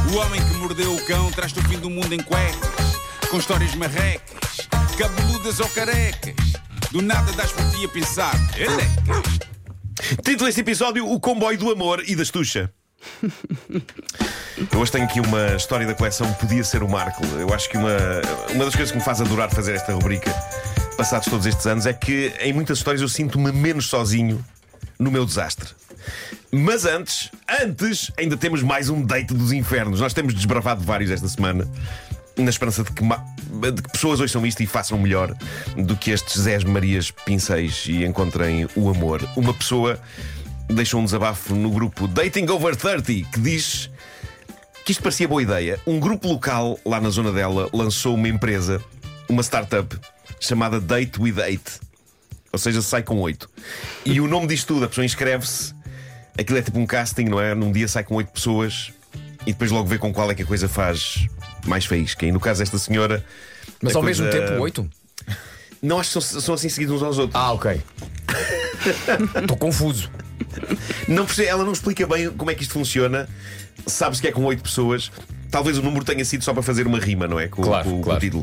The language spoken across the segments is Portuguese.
O homem que mordeu o cão traz-te o fim do mundo em cuecas, com histórias marrecas, cabeludas ou carecas. Do nada das por ti a pensar, elecas. Título deste episódio: O Comboio do Amor e da Estucha. Eu hoje tenho aqui uma história da coleção Podia Ser o Marco. Eu acho que uma das coisas que me faz adorar fazer esta rubrica, passados todos estes anos, é que em muitas histórias eu sinto-me menos sozinho no meu desastre. Mas antes, ainda temos mais um date dos infernos. Nós temos desbravado vários esta semana, na esperança de que pessoas ouçam isto e façam melhor do que estes Zés Marias Pinceis e encontrem o amor. Uma pessoa deixou um desabafo no grupo Dating Over 30 que diz que isto parecia boa ideia. Um grupo local lá na zona dela lançou uma empresa, uma startup chamada Date with 8. Ou seja, sai com 8. E o nome diz tudo, a pessoa inscreve-se. Aquilo é tipo um casting, não é? Num dia sai com 8 pessoas e depois logo vê com qual é que a coisa faz mais faísca. E no caso desta senhora. Mas ao mesmo tempo 8? Não, acho que são assim seguidos uns aos outros. Ah, ok. Estou confuso. Ela não explica bem como é que isto funciona. Sabe-se que é com 8 pessoas. Talvez o número tenha sido só para fazer uma rima, não é? Com o título.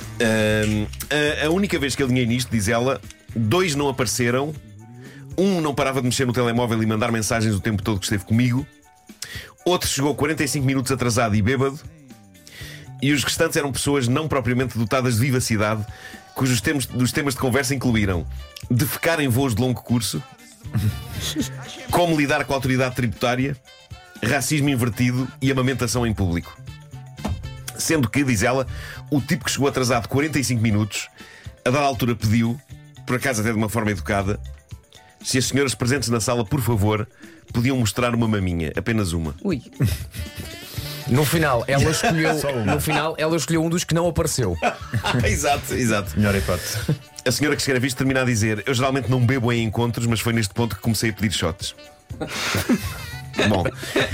A única vez que eu alinhei nisto, diz ela, 2 não apareceram. Um não parava de mexer no telemóvel e mandar mensagens o tempo todo que esteve comigo. Outro chegou 45 minutos atrasado e bêbado. E os restantes eram pessoas não propriamente dotadas de vivacidade, cujos temas de conversa incluíram defecar em voos de longo curso, como lidar com a autoridade tributária, racismo invertido e amamentação em público. Sendo que, diz ela, o tipo que chegou atrasado 45 minutos, a dada altura pediu, por acaso até de uma forma educada, se as senhoras presentes na sala, por favor, podiam mostrar uma maminha, apenas uma. Ui. No final, ela escolheu um dos que não apareceu. Exato. Melhor hipótese. A senhora que escreve isto termina a dizer: eu geralmente não bebo em encontros, mas foi neste ponto que comecei a pedir shots. Bom,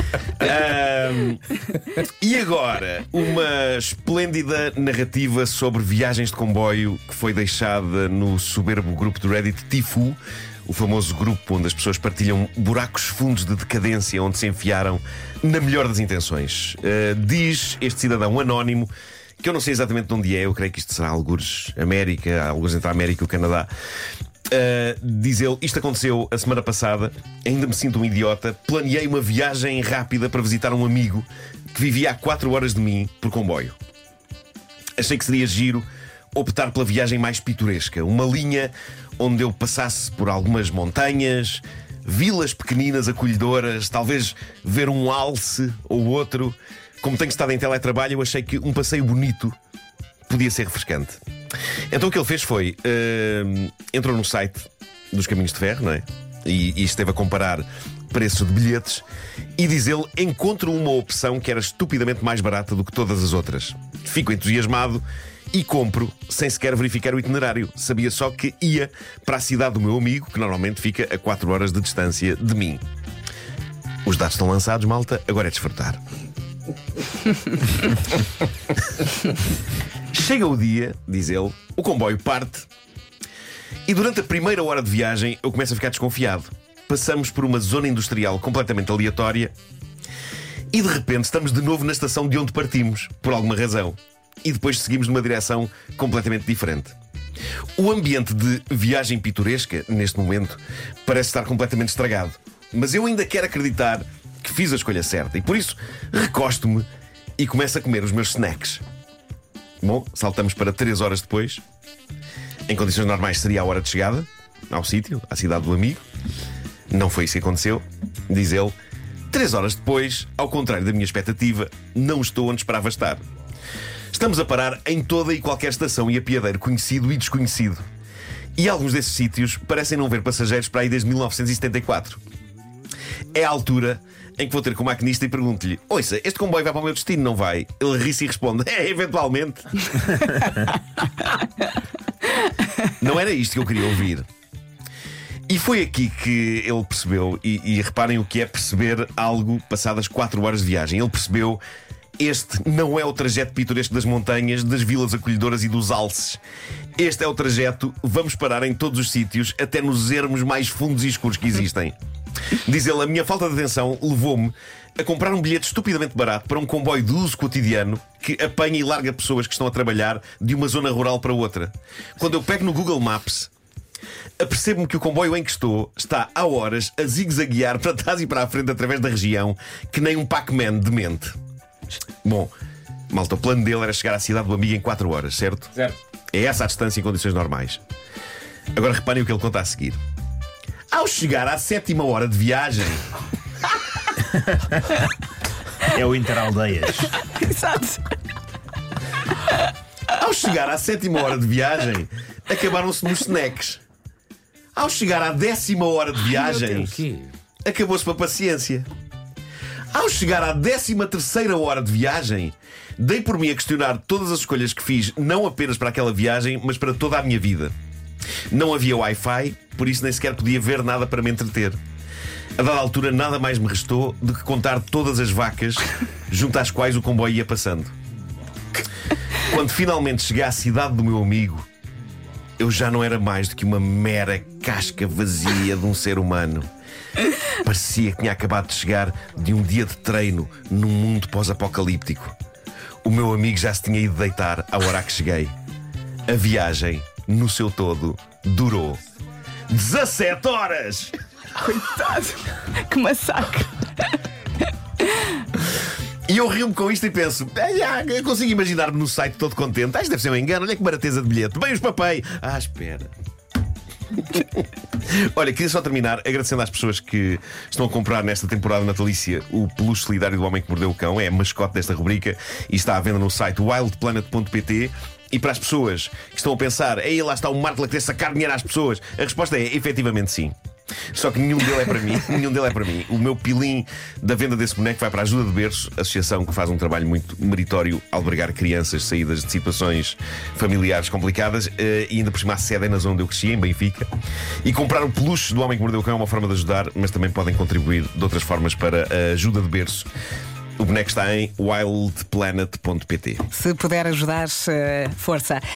e agora uma esplêndida narrativa sobre viagens de comboio que foi deixada no soberbo grupo do Reddit Tifu, o famoso grupo onde as pessoas partilham buracos fundos de decadência onde se enfiaram na melhor das intenções. Diz este cidadão anónimo, que eu não sei exatamente de onde é, eu creio que isto será algures América, algures entre a América e o Canadá. Diz ele: isto aconteceu a semana passada, ainda me sinto um idiota. Planeei uma viagem rápida para visitar um amigo que vivia a 4 horas de mim por comboio. Achei que seria giro optar pela viagem mais pitoresca, uma linha onde eu passasse por algumas montanhas, vilas pequeninas acolhedoras, talvez ver um alce ou outro. Como tenho estado em teletrabalho, eu achei que um passeio bonito podia ser refrescante. Então o que ele fez foi entrou no site dos Caminhos de Ferro, não é? E esteve a comparar preços de bilhetes. E diz ele: encontro uma opção que era estupidamente mais barata do que todas as outras. Fico entusiasmado e compro sem sequer verificar o itinerário. Sabia só que ia para a cidade do meu amigo, que normalmente fica a 4 horas de distância de mim. Os dados estão lançados, malta, agora é desfrutar. Chega o dia, diz ele, o comboio parte e durante a primeira hora de viagem eu começo a ficar desconfiado. Passamos por uma zona industrial completamente aleatória e de repente estamos de novo na estação de onde partimos, por alguma razão. E depois seguimos numa direção completamente diferente. O ambiente de viagem pitoresca, neste momento, parece estar completamente estragado. Mas eu ainda quero acreditar que fiz a escolha certa e por isso recosto-me e começo a comer os meus snacks. Bom, saltamos para 3 horas depois. Em condições normais seria a hora de chegada ao sítio, à cidade do amigo. Não foi isso que aconteceu, diz ele. 3 horas depois, ao contrário da minha expectativa, não estou onde esperava estar. Estamos a parar em toda e qualquer estação e apiadeiro conhecido e desconhecido. E alguns desses sítios parecem não ver passageiros para aí desde 1974. É a altura em que vou ter com o maquinista e pergunto-lhe: ouça, este comboio vai para o meu destino, não vai? Ele ri-se e responde: eventualmente. Não era isto que eu queria ouvir. E foi aqui que ele percebeu, e reparem o que é perceber algo passadas 4 horas de viagem. Ele percebeu Este não é o trajeto pitoresco das montanhas, das vilas acolhedoras e dos alces. Este é o trajeto, vamos parar em todos os sítios, até nos ermos mais fundos e escuros que existem. Diz ele, a minha falta de atenção levou-me a comprar um bilhete estupidamente barato para um comboio de uso cotidiano que apanha e larga pessoas que estão a trabalhar de uma zona rural para outra. Quando eu pego no Google Maps, apercebo-me que o comboio em que estou está há horas a zigue-zaguear para trás e para a frente através da região, que nem um Pac-Man demente. Bom, malta, o plano dele era chegar à cidade do amigo em 4 horas, certo? Certo. É essa a distância em condições normais. Agora reparem o que ele conta a seguir. Ao chegar à 7ª hora de viagem... É o Interaldeias. Exato. Ao chegar à 7ª hora de viagem, acabaram-se nos snacks. Ao chegar à 10ª hora de viagem, acabou-se para a paciência. Ao chegar à 13ª hora de viagem, dei por mim a questionar todas as escolhas que fiz, não apenas para aquela viagem, mas para toda a minha vida. Não havia Wi-Fi, por isso nem sequer podia ver nada para me entreter. A dada altura, nada mais me restou do que contar todas as vacas junto às quais o comboio ia passando. Quando finalmente cheguei à cidade do meu amigo, eu já não era mais do que uma mera casca vazia de um ser humano. Parecia que tinha acabado de chegar de um dia de treino num mundo pós-apocalíptico. O meu amigo já se tinha ido deitar à hora a que cheguei. A viagem, no seu todo, durou 17 horas! Coitado. Que massacre. E eu rio-me com isto e penso, eu consigo imaginar-me no site todo contente. Isto deve ser um engano, olha que barateza de bilhete. Bem os papéis. Espera. Olha, queria só terminar agradecendo às pessoas que estão a comprar nesta temporada natalícia o peluche solidário do Homem que Mordeu o Cão. É a mascote desta rubrica e está à venda no site wildplanet.pt. E para as pessoas que estão a pensar, aí lá está o Marco a querer sacar dinheiro às pessoas, a resposta é efetivamente sim. Só que nenhum dele é para mim. Nenhum dele é para mim. O meu pilim da venda desse boneco vai para a Ajuda de Berço, associação que faz um trabalho muito meritório ao albergar crianças saídas de situações familiares complicadas, e ainda por cima a sede é na zona onde eu cresci, em Benfica. E comprar o peluche do Homem que Mordeu o Cão é uma forma de ajudar, mas também podem contribuir de outras formas para a Ajuda de Berço. O boneco está em wildplanet.pt. Se puder ajudar, força.